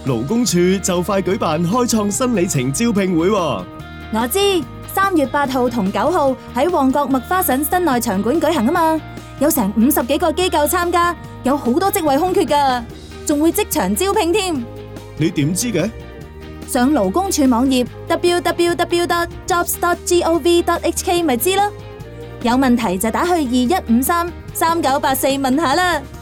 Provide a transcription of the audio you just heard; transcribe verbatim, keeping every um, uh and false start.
勞工處就快舉辦開創新里程招聘會喎。 我知，三月八號同九號喺旺角麥花臣室內場館舉行啊嘛，有成五十幾個機構參加，有好多職位空缺噶，仲會即場招聘添。 你點知嘅？ 上勞工處網頁 double-u double-u double-u dot jobs dot gov dot h k 咪知咯。有問題就打去二一五三三九八四問下啦。